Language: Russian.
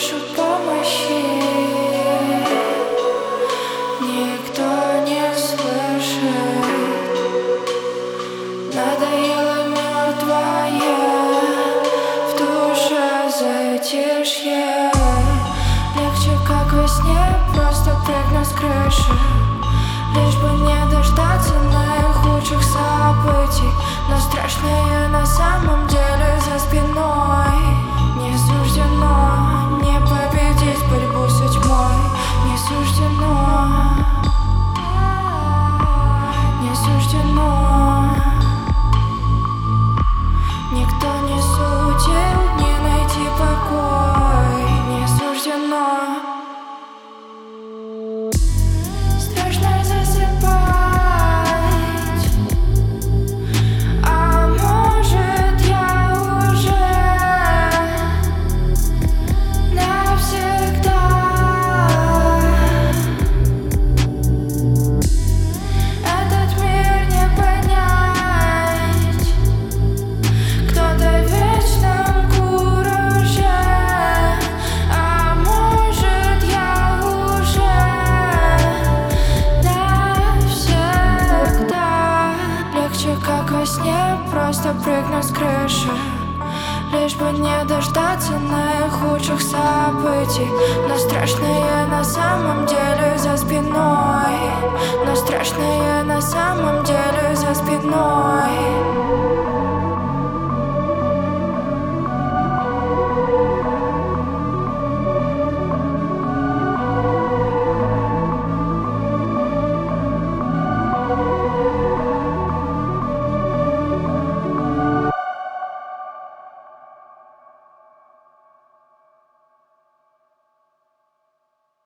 слышу помощи, никто не слышит. Надоело мертвое, в душе затишье. Легче, как во сне, просто прыгну с крыши, лишь бы не дождаться наихудших событий. Но страшное на самом деле за спиной. Не суждено не победить борьбу с тьмой. Не суждено, не суждено. Никто не судил, не найти покой. Не суждено. Страшно засыпать, а может я уже навсегда. Этот мир не понять, кто-то в вечном кураже, а может я уже навсегда. Легче, как во сне, просто прыгну с крыши, лишь бы не дождаться наихудших событий. Но страшное на самом деле за спиной. Но страшное